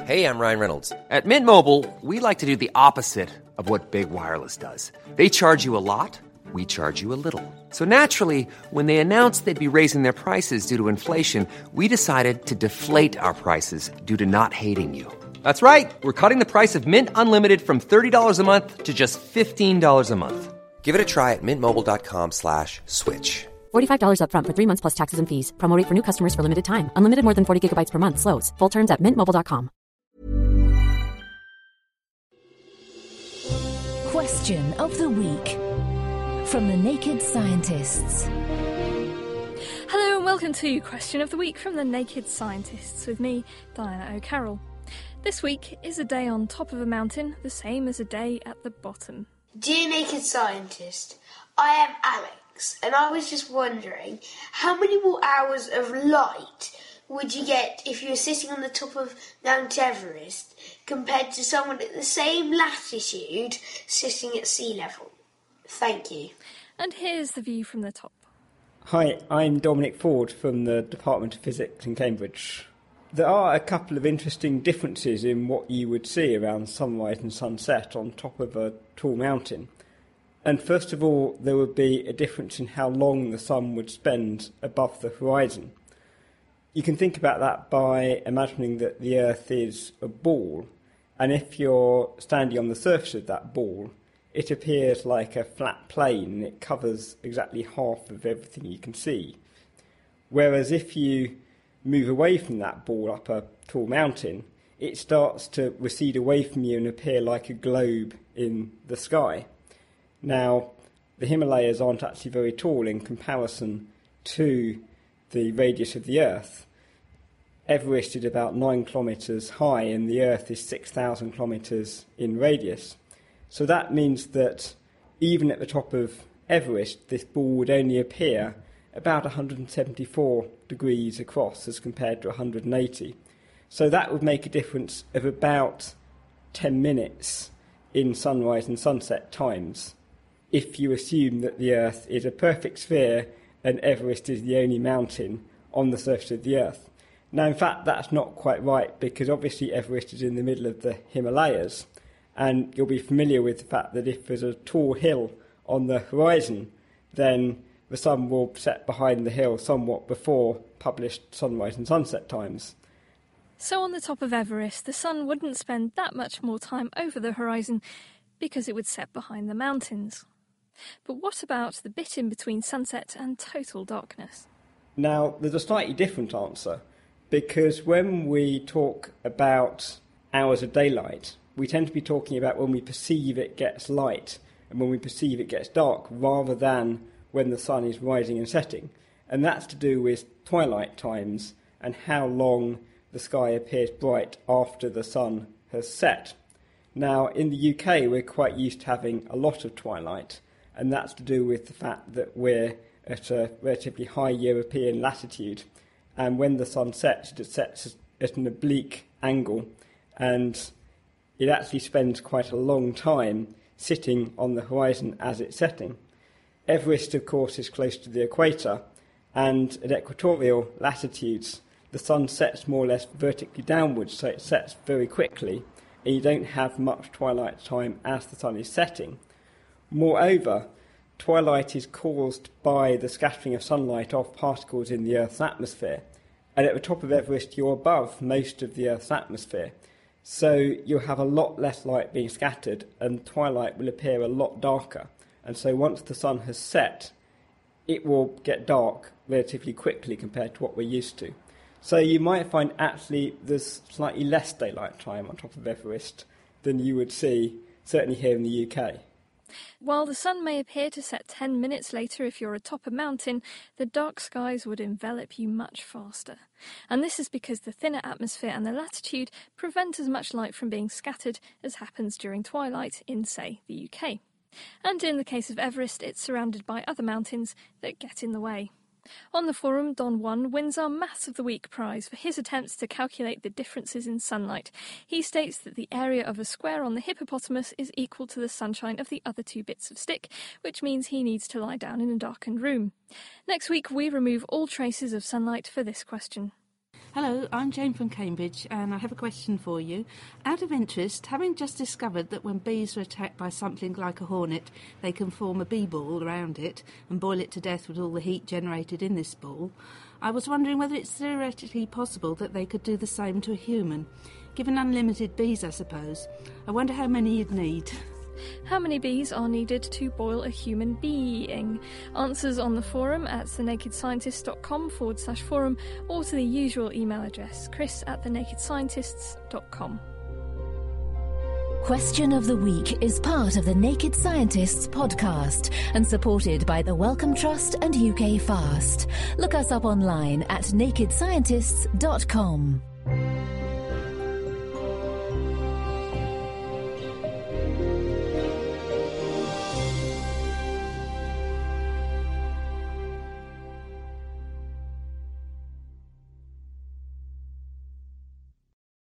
Hey, I'm Ryan Reynolds. At Mint Mobile, we like to do the opposite of what Big Wireless does. They charge you a lot, we charge you a little. So naturally, when they announced they'd be raising their prices due to inflation, we decided to deflate our prices due to not hating you. That's right. We're cutting the price of Mint Unlimited from $30 a month to just $15 a month. Give it a try at mintmobile.com/switch. $45 up front for 3 months plus taxes and fees. Promo rate for new customers for limited time. Unlimited more than 40 gigabytes per month. Slows full terms at mintmobile.com. Question of the week from the Naked Scientists. Hello and welcome to Question of the Week from the Naked Scientists with me, Diana O'Carroll. This week, is a day on top of a mountain the same as a day at the bottom? Dear Naked Scientist, I am Alex, and I was just wondering, how many more hours of light would you get if you were sitting on the top of Mount Everest compared to someone at the same latitude sitting at sea level? Thank you. And here's the view from the top. Hi, I'm Dominic Ford from the Department of Physics in Cambridge. There are a couple of interesting differences in what you would see around sunrise and sunset on top of a tall mountain. And first of all, there would be a difference in how long the sun would spend above the horizon. You can think about that by imagining that the Earth is a ball, and if you're standing on the surface of that ball, it appears like a flat plane and it covers exactly half of everything you can see. Whereas if you move away from that ball up a tall mountain, it starts to recede away from you and appear like a globe in the sky. Now, the Himalayas aren't actually very tall in comparison to the radius of the Earth. Everest is about 9 kilometres high and the Earth is 6,000 kilometres in radius. So that means that even at the top of Everest, this ball would only appear about 174 degrees across as compared to 180. So that would make a difference of about 10 minutes in sunrise and sunset times, if you assume that the Earth is a perfect sphere and Everest is the only mountain on the surface of the Earth. Now, in fact, that's not quite right, because obviously Everest is in the middle of the Himalayas, and you'll be familiar with the fact that if there's a tall hill on the horizon, then the sun will set behind the hill somewhat before published sunrise and sunset times. So on the top of Everest, the sun wouldn't spend that much more time over the horizon because it would set behind the mountains. But what about the bit in between sunset and total darkness? Now, there's a slightly different answer, because when we talk about hours of daylight, we tend to be talking about when we perceive it gets light and when we perceive it gets dark, rather than when the sun is rising and setting. And that's to do with twilight times and how long the sky appears bright after the sun has set. Now, in the UK, we're quite used to having a lot of twilight, and that's to do with the fact that we're at a relatively high European latitude, and when the sun sets, it sets at an oblique angle, and it actually spends quite a long time sitting on the horizon as it's setting. Everest, of course, is close to the equator, and at equatorial latitudes, the sun sets more or less vertically downwards, so it sets very quickly, and you don't have much twilight time as the sun is setting. Moreover, twilight is caused by the scattering of sunlight off particles in the Earth's atmosphere, and at the top of Everest you're above most of the Earth's atmosphere, so you'll have a lot less light being scattered and twilight will appear a lot darker, and so once the sun has set, it will get dark relatively quickly compared to what we're used to. So you might find actually there's slightly less daylight time on top of Everest than you would see, certainly here in the UK. While the sun may appear to set 10 minutes later if you're atop a mountain, the dark skies would envelop you much faster. And this is because the thinner atmosphere and the latitude prevent as much light from being scattered as happens during twilight in, say, the UK. And in the case of Everest, it's surrounded by other mountains that get in the way. On the forum, Don Juan wins our Maths of the Week prize for his attempts to calculate the differences in sunlight. He states that the area of a square on the hippopotamus is equal to the sunshine of the other two bits of stick, which means he needs to lie down in a darkened room. Next week, we remove all traces of sunlight for this question. Hello, I'm Jane from Cambridge, and I have a question for you. Out of interest, having just discovered that when bees are attacked by something like a hornet, they can form a bee ball around it and boil it to death with all the heat generated in this ball, I was wondering whether it's theoretically possible that they could do the same to a human. Given unlimited bees, I suppose, I wonder how many you'd need. How many bees are needed to boil a human being? Answers on the forum at thenakedscientist.com/forum or to the usual email address, chris@thenakedscientists.com. Question of the Week is part of the Naked Scientists podcast and supported by the Wellcome Trust and UK Fast. Look us up online at nakedscientists.com.